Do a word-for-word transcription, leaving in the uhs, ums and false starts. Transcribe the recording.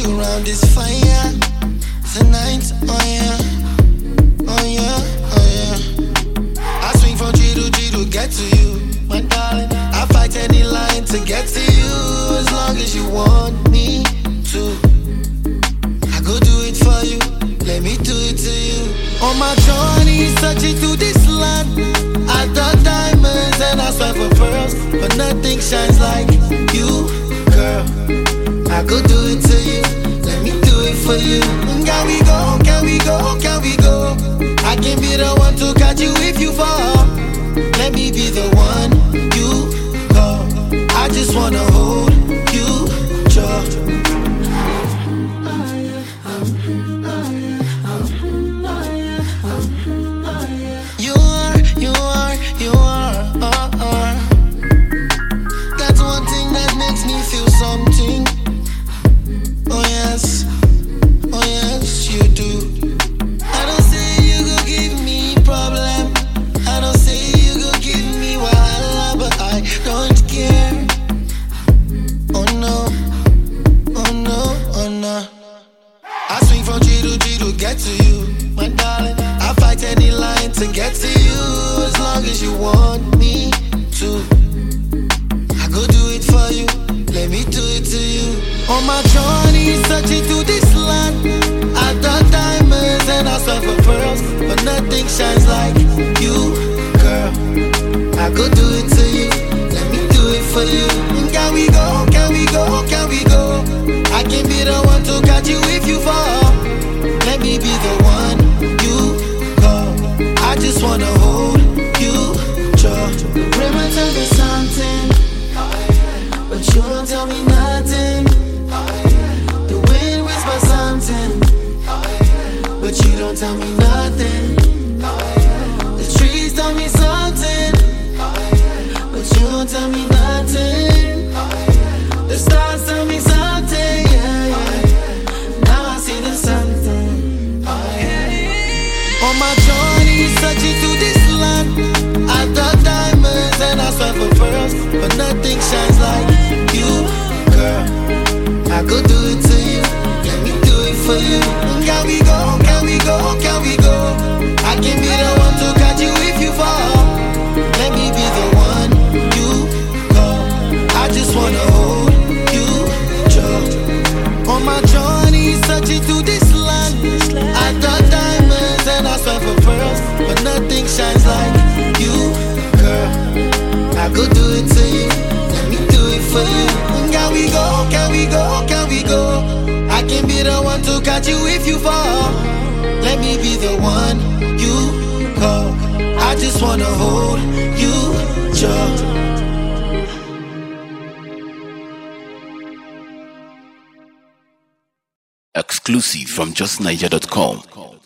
you around this fire tonight, oh yeah, oh yeah, oh yeah. I swing from G to G to get to you, my darling. I fight any line to get to you, as long as you want me to. I go do it for you, let me do it to you. On my journey, searching through this land, I thought diamonds and I swear for pearls, but nothing shines like you, girl. I go do it to you, let me do it for you. Can we go, can we go, can we go? I can be the one to catch you if you fall. Let me be the one you call. I just wanna hold you, Joe. You are, you are, you are, uh, uh. That's one thing that makes me feel something. Oh yes, oh yes, you do. I don't say you go give me problem, I don't say you go give me wahala, but I don't care. Oh no, oh no, oh no. I swing from G to G to get to you, my darling. I fight any line to get to you, as long as you want me to. I go do it for you, let me do it to you. On my journey, searching through this land, I thought diamonds and I swear for pearls, but nothing shines like you, girl. I go do it to you, let me do it for you. Can we go, can we go, can we go? I can be the one to catch you if you fall. Let me be the one you call. I just wanna hold you, George. River tell me something, but you don't tell me nothing. The wind whispers something, but you don't tell me nothing. The trees tell me something, but you don't tell me nothing. The stars tell me something, yeah, yeah. Now I see the something, oh, yeah. On my journey, searching through this land, I thought diamonds and I swear for pearls, but nothing shines like you, girl. I go do it to you, let me do it for you. Can we go, can we go, can we go? I can be the one to catch you if you fall. Let me be the one you call. I just wanna hold you, Joe. On my journey, searching through this land, I thought diamonds and I swear for pearls, but nothing shines like you, girl. I go do it to you, let me do it for you. Can we go, can we go, can we go? I can be the one to catch you if you fall. Let me be the one you call. I just wanna hold you, Joe. Exclusive from just niger dot com.